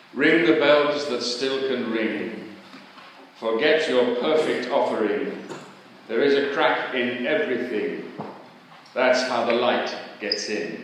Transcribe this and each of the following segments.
Ring the bells that still can ring. Forget your perfect offering. There is a crack in everything. That's how the light gets in.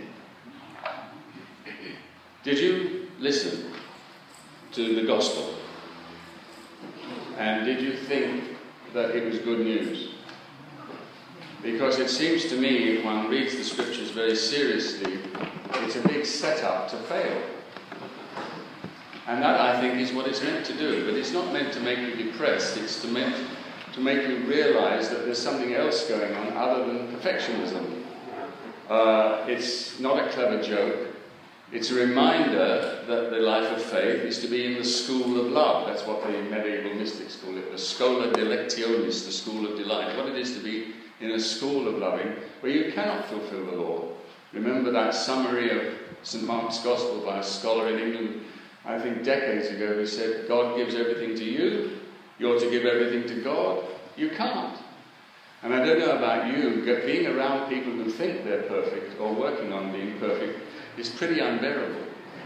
Did you listen to the gospel? And did you think that it was good news? Because it seems to me, if one reads the scriptures very seriously, it's a big setup to fail. And that, I think, is what it's meant to do. But it's not meant to make you depressed. It's meant to make you realise that there's something else going on other than perfectionism. It's not a clever joke. It's a reminder that the life of faith is to be in the school of love. That's what the medieval mystics call it, the Schola Delectionis, the school of delight. What it is to be in a school of loving where you cannot fulfill the law. Remember that summary of St. Mark's Gospel by a scholar in England, I think decades ago, who said, God gives everything to you, you're to give everything to God. You can't. And I don't know about you, being around people who think they're perfect or working on being perfect is pretty unbearable.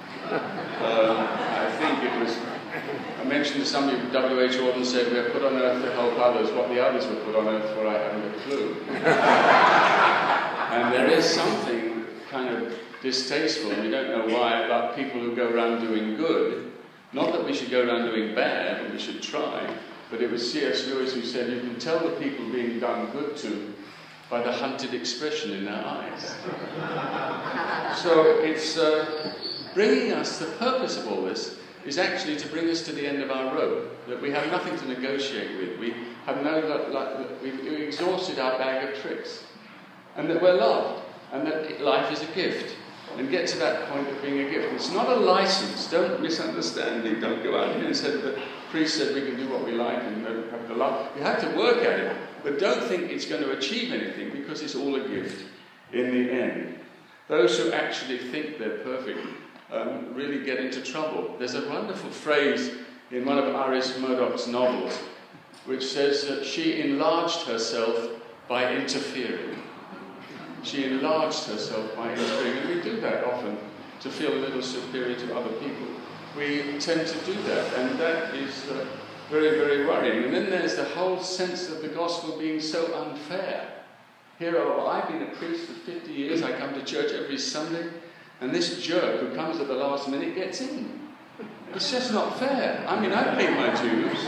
I think it was, I mentioned to somebody, W.H. Auden said, we're put on earth to help others. What the others were put on earth for, I haven't a clue. And there is something kind of distasteful, and we don't know why, about people who go around doing good. Not that we should go around doing bad, but we should try. But it was C.S. Lewis who said, you can tell the people being done good to by the hunted expression in their eyes. So it's bringing us, the purpose of all this is actually to bring us to the end of our rope, that we have nothing to negotiate with. We have we've exhausted our bag of tricks, and that we're loved, and that life is a gift, and get to that point of being a gift. It's not a license. Don't misunderstand me. Don't go out here and say the priest said we can do what we like and don't have to love. You have to work at it, but don't think it's going to achieve anything, because it's all a gift in the end. Those who actually think they're perfect really get into trouble. There's a wonderful phrase in one of Iris Murdoch's novels which says that she enlarged herself by interfering. She enlarged herself by interfering, and we do that often to feel a little superior to other people. We tend to do that, and that is very, very worrying. And then there's the whole sense of the gospel being so unfair. Here, I've been a priest for 50 years, I come to church every Sunday, and this jerk who comes at the last minute gets in. It's just not fair. I mean, I've paid my dues,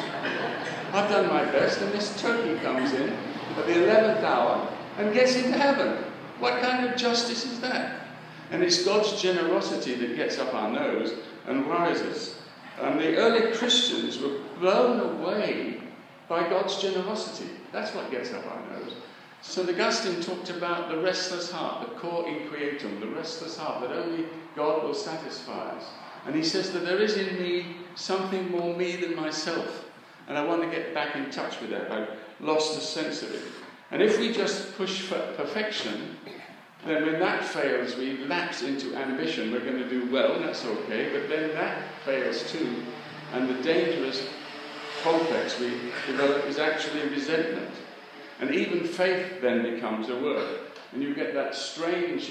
I've done my best, and this turkey comes in at the 11th hour and gets into heaven. What kind of justice is that? And it's God's generosity that gets up our nose and worries us. And the early Christians were blown away by God's generosity. That's what gets up our nose. St. Augustine talked about the restless heart, the cor inquietum, the restless heart that only God will satisfy us. And he says that there is in me something more me than myself. And I want to get back in touch with that. I've lost a sense of it. And if we just push for perfection, then when that fails, we lapse into ambition. We're going to do well, and that's okay, but then that fails too. And the dangerous complex we develop is actually resentment. And even faith then becomes a work. And you get that strange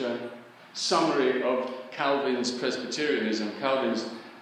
summary of Calvin's Presbyterianism, Calvin's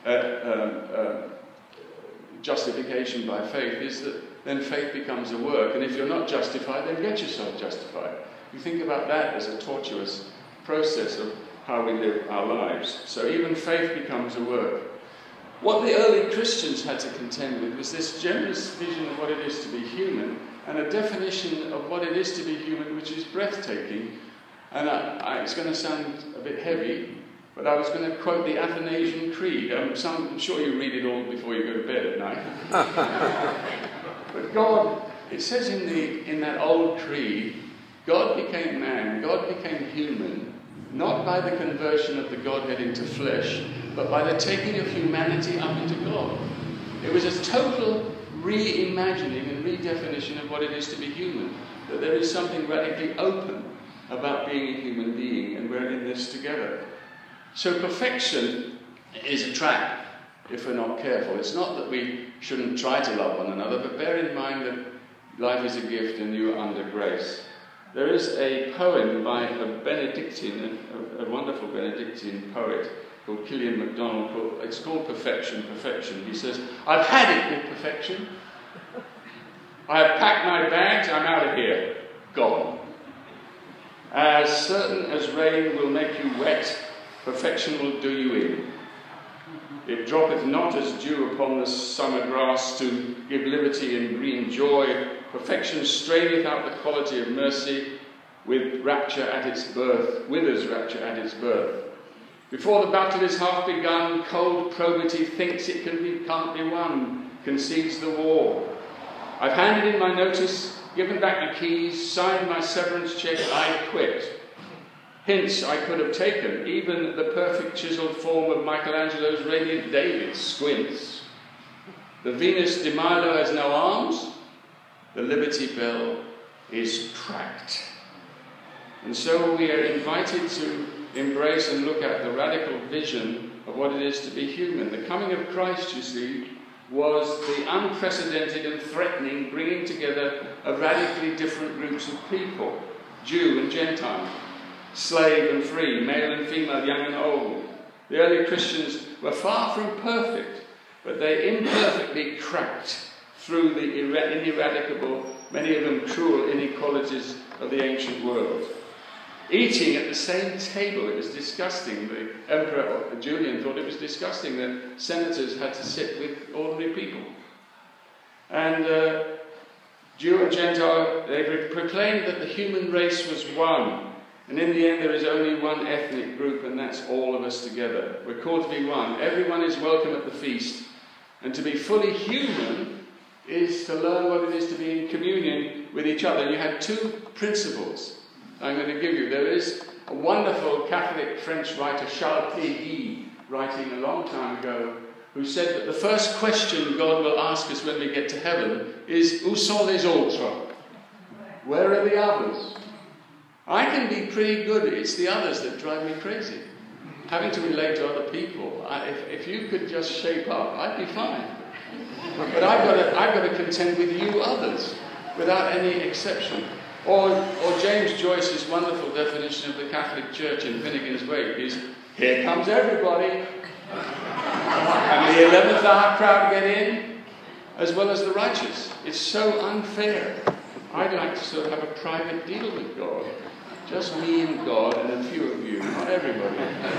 justification by faith, is that then faith becomes a work. And if you're not justified, then get yourself justified. You think about that as a tortuous process of how we live our lives. So even faith becomes a work. What the early Christians had to contend with was this generous vision of what it is to be human, and a definition of what it is to be human which is breathtaking. And it's going to sound a bit heavy, but I was going to quote the Athanasian Creed. I'm sure you read it all before you go to bed at night. But God, it says in that old creed, God became man, God became human, not by the conversion of the Godhead into flesh, but by the taking of humanity up into God. It was a total reimagining and redefinition of what it is to be human, that there is something radically open about being a human being, and we're in this together. So perfection is a trap if we're not careful. It's not that we shouldn't try to love one another, but bear in mind that life is a gift and you are under grace. There is a poem by a Benedictine, a wonderful Benedictine poet called Killian MacDonald, it's called perfection. He says, I've had it with perfection. I have packed my bags, I'm out of here. Gone. As certain as rain will make you wet, perfection will do you in. It droppeth not as dew upon the summer grass to give liberty and green joy. Perfection straineth out the quality of mercy with rapture at its birth, withers rapture at its birth. Before the battle is half begun, cold probity thinks it can't be won, concedes the war. I've handed in my notice, given back the keys, signed my severance check, I quit. Hints I could have taken, even the perfect chiselled form of Michelangelo's radiant David squints. The Venus de Milo has no arms, the Liberty Bell is cracked. And so we are invited to embrace and look at the radical vision of what it is to be human. The coming of Christ, you see, was the unprecedented and threatening bringing together of radically different groups of people, Jew and Gentile, slave and free, male and female, young and old. The early Christians were far from perfect, but they imperfectly cracked through the ineradicable, many of them cruel inequalities of the ancient world. Eating at the same table, it was disgusting. The Emperor Julian thought it was disgusting that senators had to sit with ordinary people. And Jew and Gentile, they proclaimed that the human race was one. And in the end, there is only one ethnic group, and that's all of us together. We're called to be one. Everyone is welcome at the feast. And to be fully human is to learn what it is to be in communion with each other. You had two principles I'm going to give you. There is a wonderful Catholic French writer, Charles Péguy, writing a long time ago, who said that the first question God will ask us when we get to heaven is, Où sont les autres? Where are the others? I can be pretty good. It's the others that drive me crazy. Having to relate to other people. If you could just shape up, I'd be fine. But I've got to contend with you others, without any exception. Or James Joyce's wonderful definition of the Catholic Church in Finnegan's Wake is, here comes everybody. And the 11th hour crowd get in, as well as the righteous. It's so unfair. I'd like to sort of have a private deal with God. Just me and God and a few of you, not everybody.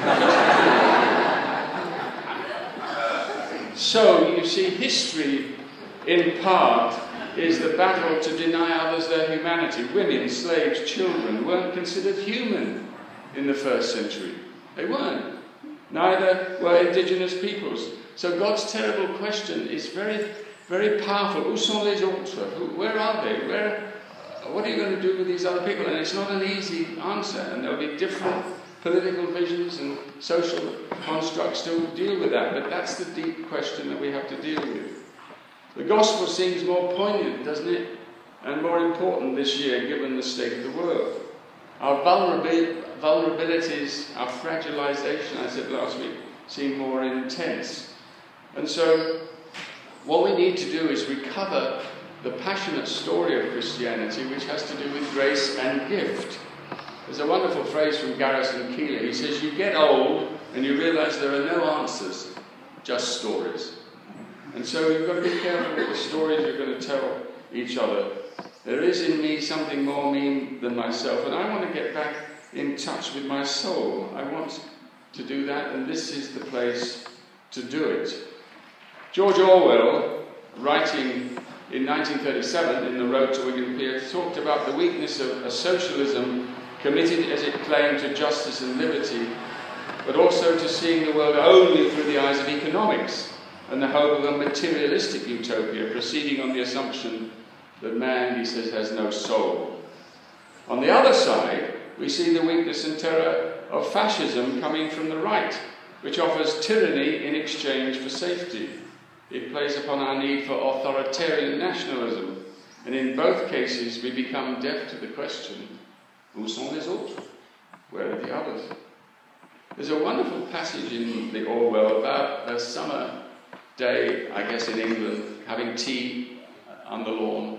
So, you see, history, in part, is the battle to deny others their humanity. Women, slaves, children weren't considered human in the first century. They weren't. Neither were indigenous peoples. So God's terrible question is very, very powerful. Où sont les autres? Where are they? What are you going to do with these other people? And it's not an easy answer. And there'll be different political visions and social constructs to deal with that. But that's the deep question that we have to deal with. The gospel seems more poignant, doesn't it? And more important this year, given the state of the world. Our vulnerabilities, our fragilization, I said last week, seem more intense. And so, what we need to do is recover the passionate story of Christianity, which has to do with grace and gift. There's a wonderful phrase from Garrison Keillor. He says, you get old and you realize there are no answers, just stories. And so you've got to be careful with the stories you're going to tell each other. There is in me something more mean than myself, and I want to get back in touch with my soul. I want to do that, and this is the place to do it. George Orwell, writing in 1937 in The Road to Wigan Pier, talked about the weakness of a socialism committed as it claimed to justice and liberty, but also to seeing the world only through the eyes of economics, and the hope of a materialistic utopia proceeding on the assumption that man, he says, has no soul. On the other side, we see the weakness and terror of fascism coming from the right, which offers tyranny in exchange for safety. It plays upon our need for authoritarian nationalism, and in both cases we become deaf to the question, où sont les autres? Where are the others? There's a wonderful passage in the Orwell about a summer day, I guess in England, having tea on the lawn,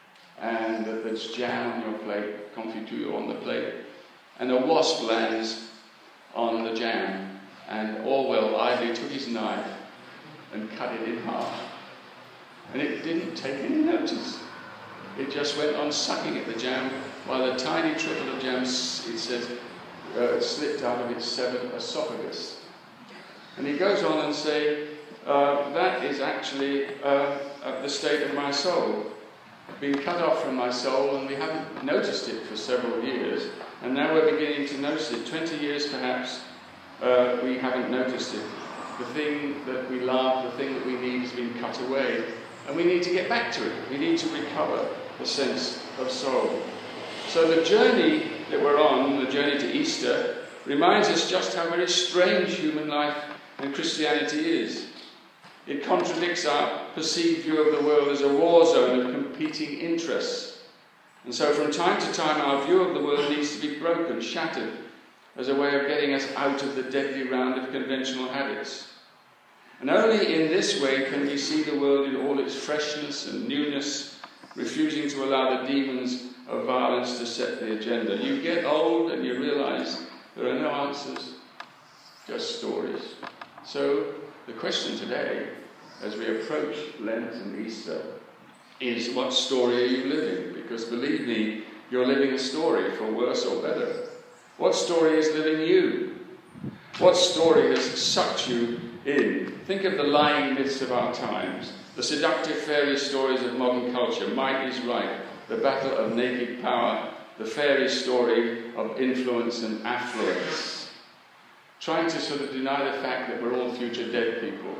and there's jam on your plate, confiture on the plate, and a wasp lands on the jam, And Orwell idly took his knife and cut it in half. And it didn't take any notice. It just went on sucking at the jam, while a tiny trickle of jam, it says, slipped out of its severed esophagus. And he goes on and say, that is actually the state of my soul. Been cut off from my soul, and we haven't noticed it for several years, and now we're beginning to notice it. 20 years perhaps, we haven't noticed it. The thing that we love, the thing that we need has been cut away, and we need to get back to it. We need to recover the sense of soul. So the journey that we're on, the journey to Easter, reminds us just how very strange human life and Christianity is. It contradicts our perceived view of the world as a war zone of competing interests. And so from time to time our view of the world needs to be broken, shattered, as a way of getting us out of the deadly round of conventional habits. And only in this way can we see the world in all its freshness and newness, refusing to allow the demons of violence to set the agenda. You get old and you realise there are no answers, just stories. So the question today, as we approach Lent and Easter, is what story are you living? Because believe me, you're living a story, for worse or better. What story is living you? What story has sucked you in? Think of the lying myths of our times, the seductive fairy stories of modern culture. Might is right, the battle of naked power, the fairy story of influence and affluence. Trying to sort of deny the fact that we're all future dead people.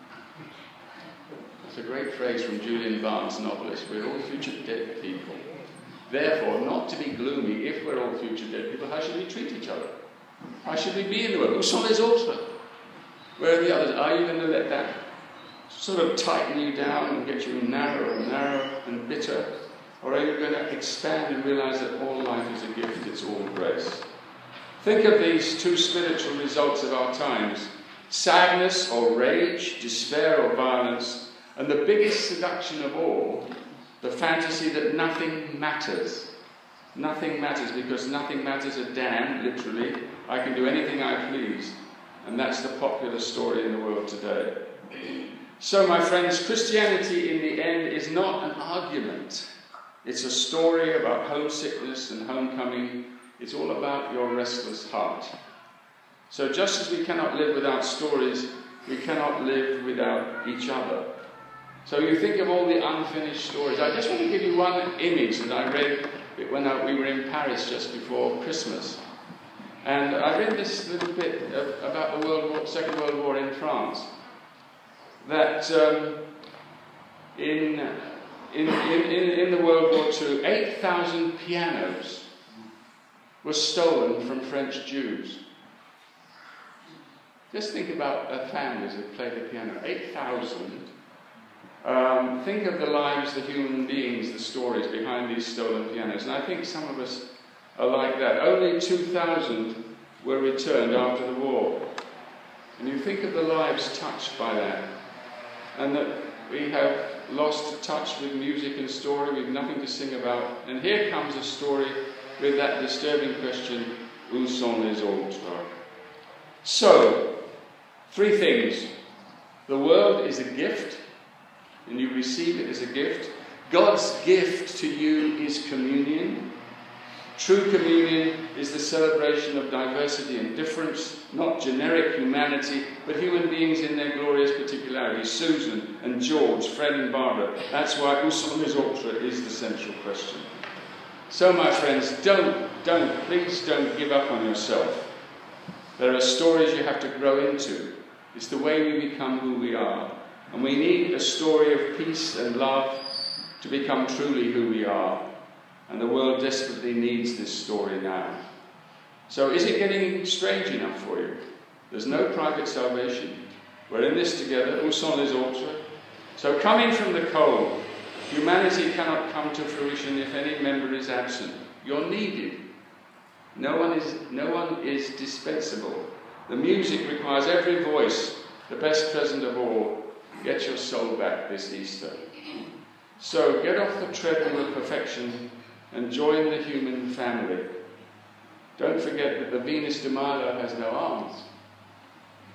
That's a great phrase from Julian Barnes' novelist. We're all future dead people. Therefore, not to be gloomy, if we're all future dead people, how should we treat each other? How should we be in the world? Où sont les autres? Where are the others? Are you going to let that sort of tighten you down and get you narrower and narrower and bitter? Or are you going to expand and realise that all life is a gift, it's all grace? Think of these two spiritual results of our times: sadness or rage, despair or violence, and the biggest seduction of all, the fantasy that nothing matters. Nothing matters, because nothing matters a damn, literally. I can do anything I please. And that's the popular story in the world today. So, my friends, Christianity in the end is not an argument. It's a story about homesickness and homecoming. It's all about your restless heart. So just as we cannot live without stories, we cannot live without each other. So you think of all the unfinished stories. I just want to give you one image that I read when we were in Paris just before Christmas. And I read this little bit about the Second World War in France. That in the World War II, 8,000 pianos were stolen from French Jews. Just think about families that play the piano. 8,000. Think of the lives, the human beings, the stories behind these stolen pianos. And I think some of us are like that. Only 2,000 were returned after the war. And you think of the lives touched by that. And that we have lost touch with music and story. We've nothing to sing about. And here comes a story with that disturbing question, où sont les autres? So, three things. The world is a gift, and you receive it as a gift. God's gift to you is communion. True communion is the celebration of diversity and difference, not generic humanity, but human beings in their glorious particularity. Susan and George, Fred and Barbara. That's why où sont les autres is the central question. So, my friends, please don't give up on yourself. There are stories you have to grow into. It's the way we become who we are. And we need a story of peace and love to become truly who we are. And the world desperately needs this story now. So is it getting strange enough for you? There's no private salvation. We're in this together. Où sont les autres? So coming from the cold, humanity cannot come to fruition if any member is absent. You're needed. No one is dispensable. The music requires every voice, the best present of all. Get your soul back this Easter. So get off the treadmill of perfection and join the human family. Don't forget that the Venus de Milo has no arms.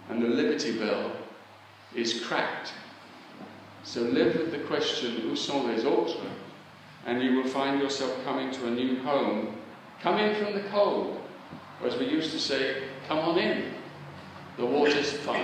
and the liberty bell is cracked. So live with the question, où sont les autres? And you will find yourself coming to a new home. Come in from the cold. Or as we used to say, come on in. The water's fine.